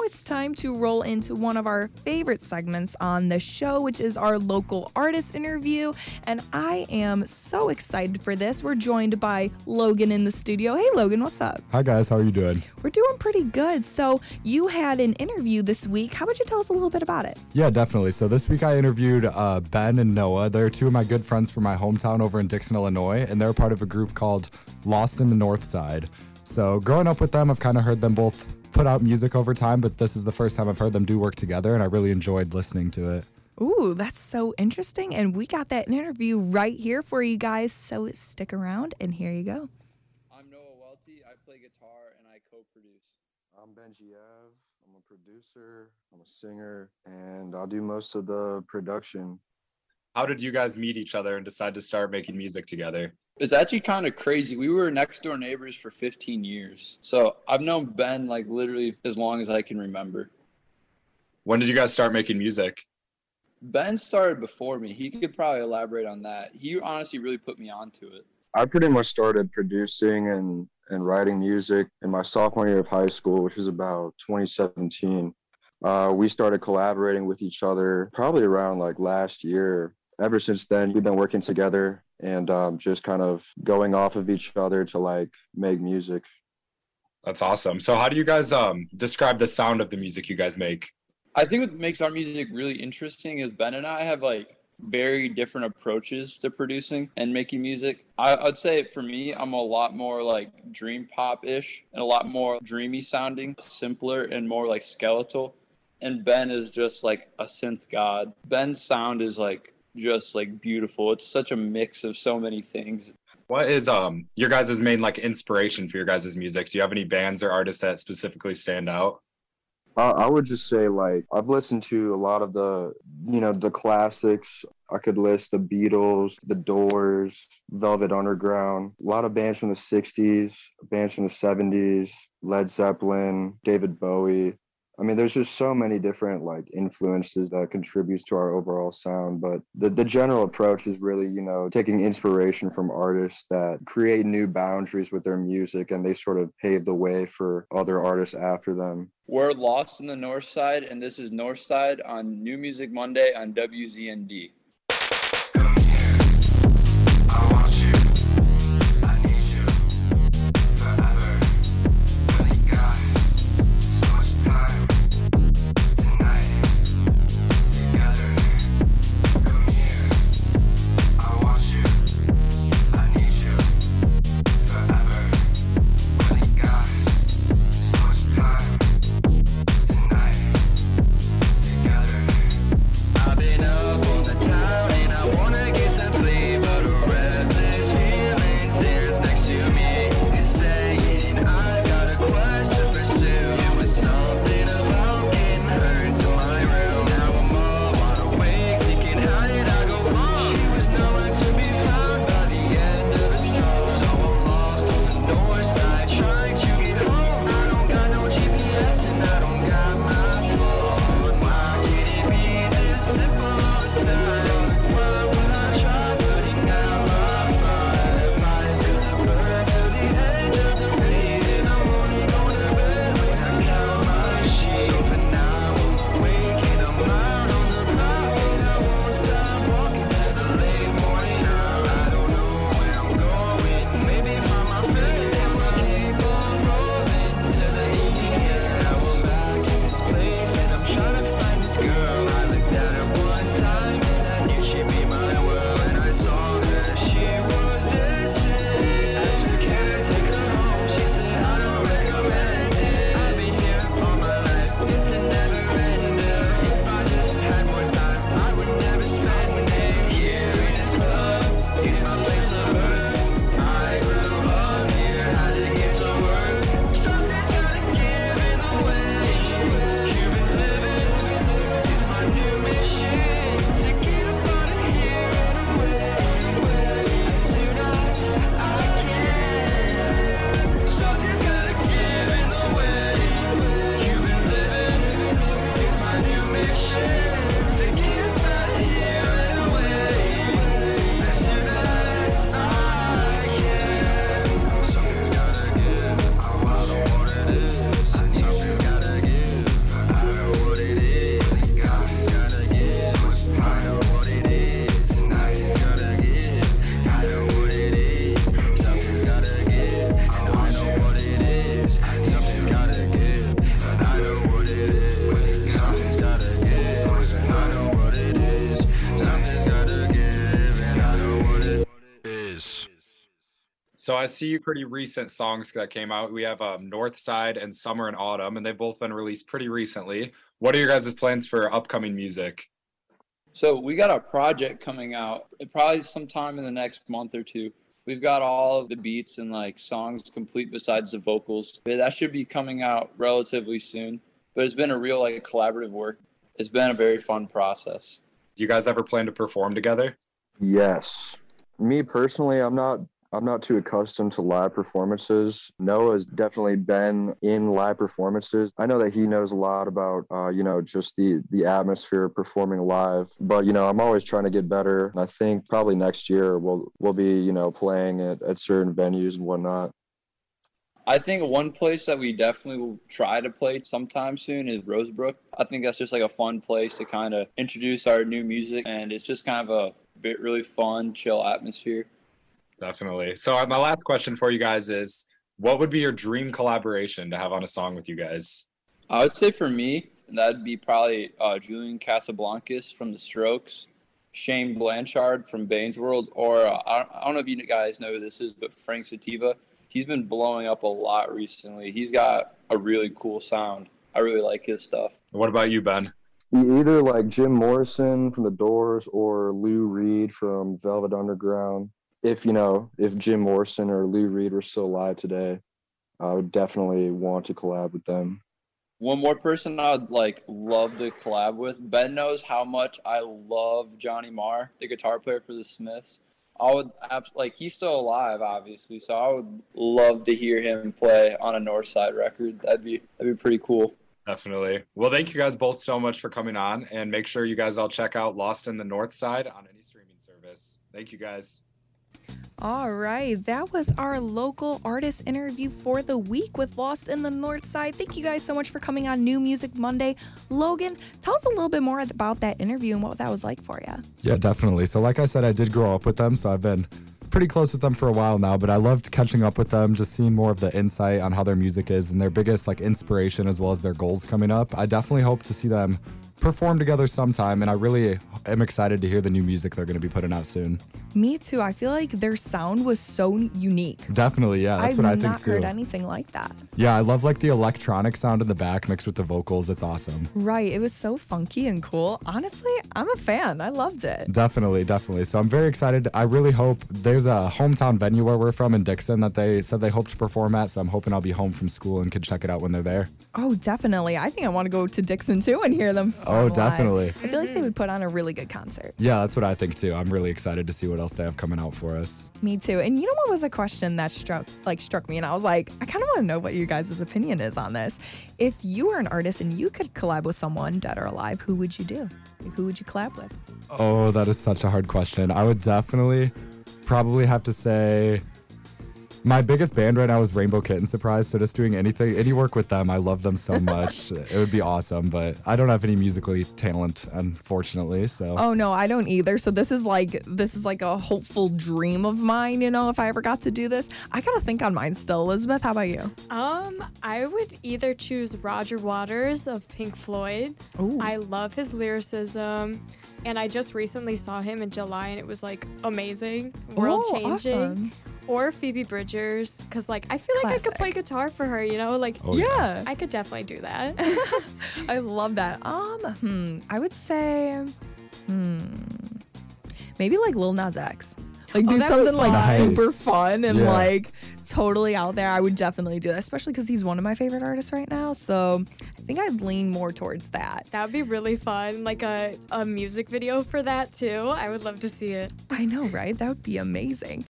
it's time to roll into one of our favorite segments on the show, which is our local artist interview. And I am so excited for this. We're joined by Logan in the studio. Hey, Logan, what's up? Hi, guys. How are you doing? We're doing pretty good. So you had an interview this week. How about you tell us a little bit about it? Yeah, definitely. So this week I interviewed Ben and Noah. They're two of my good friends from my hometown over in Dixon, Illinois, and they're part of a group called Lost in the North Side. So growing up with them, I've kind of heard them both put out music over time, but this is the first time I've heard them do work together, and I really enjoyed listening to it. Ooh, that's so interesting. And we got that interview right here for you guys, so stick around, and here you go. I'm Noah Welty. I play guitar, and I co-produce. I'm Benji Av. I'm a producer, I'm a singer, and I'll do most of the production. How did you guys meet each other and decide to start making music together? It's actually kind of crazy. We were next door neighbors for 15 years. So I've known Ben like literally as long as I can remember. When did you guys start making music? Ben started before me. He could probably elaborate on that. He honestly really put me onto it. I pretty much started producing and writing music in my sophomore year of high school, which was about 2017. We started collaborating with each other probably around like last year. Ever since then, we've been working together and just kind of going off of each other to like make music. That's awesome. So how do you guys describe the sound of the music you guys make? I think what makes our music really interesting is Ben and I have like very different approaches to producing and making music. I'd say for me, I'm a lot more like dream pop-ish and a lot more dreamy sounding, simpler and more like skeletal. And Ben is just like a synth god. Ben's sound is like just like beautiful. It's such a mix of so many things. What is your guys' main like inspiration for your guys' music? Do you have any bands or artists that specifically stand out? I would just say like I've listened to a lot of the classics. I could list the Beatles, the Doors, Velvet Underground, a lot of bands from the 60s, bands from the 70s, Led Zeppelin, David Bowie. I mean, there's just so many different like influences that contributes to our overall sound. But the general approach is really, taking inspiration from artists that create new boundaries with their music, and they sort of pave the way for other artists after them. We're Lost in the North Side, and this is North Side on New Music Monday on WZND. I've been up on the So I see pretty recent songs that came out. We have North Side and Summer and Autumn, and they've both been released pretty recently. What are your guys' plans for upcoming music? So we got a project coming out probably sometime in the next month or two. We've got all of the beats and like songs complete besides the vocals. That should be coming out relatively soon. But it's been a real like collaborative work. It's been a very fun process. Do you guys ever plan to perform together? Yes. Me personally, I'm not too accustomed to live performances. Noah's definitely been in live performances. I know that he knows a lot about, just the atmosphere of performing live. But, I'm always trying to get better. And I think probably next year we'll be, playing at certain venues and whatnot. I think one place that we definitely will try to play sometime soon is Rosebrook. I think that's just like a fun place to kind of introduce our new music. And it's just kind of a really fun, chill atmosphere. Definitely. So my last question for you guys is, what would be your dream collaboration to have on a song with you guys? I would say for me, that'd be probably Julian Casablancas from The Strokes, Shane Blanchard from Bane's World, or I don't know if you guys know who this is, but Frank Sativa. He's been blowing up a lot recently. He's got a really cool sound. I really like his stuff. What about you, Ben? Either like Jim Morrison from The Doors or Lou Reed from Velvet Underground. If Jim Morrison or Lou Reed were still alive today, I would definitely want to collab with them. One more person I'd love to collab with. Ben knows how much I love Johnny Marr, the guitar player for the Smiths. I would he's still alive, obviously, so I would love to hear him play on a Northside record. That'd be pretty cool. Definitely. Well, thank you guys both so much for coming on, and make sure you guys all check out Lost in the Northside on any streaming service. Thank you guys. All right, that was our local artist interview for the week with Lost in the Northside. Thank you guys so much for coming on New Music Monday. Logan, tell us a little bit more about that interview and what that was like for you. Yeah, definitely. So like I said, I did grow up with them, so I've been pretty close with them for a while now, but I loved catching up with them, just seeing more of the insight on how their music is and their biggest inspiration as well as their goals coming up. I definitely hope to see them perform together sometime, and I really am excited to hear the new music they're going to be putting out soon. Me too. I feel like their sound was so unique. Definitely, yeah. That's what I think too. I've not heard anything like that. Yeah, I love the electronic sound in the back mixed with the vocals. It's awesome. Right. It was so funky and cool. Honestly, I'm a fan. I loved it. Definitely. So I'm very excited. I really hope there's a hometown venue where we're from in Dixon that they said they hope to perform at, so I'm hoping I'll be home from school and can check it out when they're there. Oh, definitely. I think I want to go to Dixon too and hear them. Oh, live. Definitely. I feel like they would put on a really good concert. Yeah, that's what I think too. I'm really excited to see what else they have coming out for us. Me too. And you know what was a question that struck me, and I was like, I kind of want to know what you guys' opinion is on this. If you were an artist and you could collab with someone, dead or alive, who would you do? Who would you collab with? Oh, that is such a hard question. I would probably have to say my biggest band right now is Rainbow Kitten Surprise, so just doing any work with them, I love them so much. It would be awesome, but I don't have any musically talent, unfortunately, so. Oh no, I don't either. So this is like a hopeful dream of mine, if I ever got to do this. I gotta think on mine still. Elizabeth, how about you? I would either choose Roger Waters of Pink Floyd. Ooh. I love his lyricism. And I just recently saw him in July and it was amazing, world changing. Awesome. Or Phoebe Bridgers, because I feel like I could play guitar for her, Yeah. I could definitely do that. I love that. I would say, maybe Lil Nas X. Do something super fun and totally out there. I would definitely do that, especially because he's one of my favorite artists right now. So I think I'd lean more towards that. That would be really fun, a music video for that too. I would love to see it. I know, right? That would be amazing.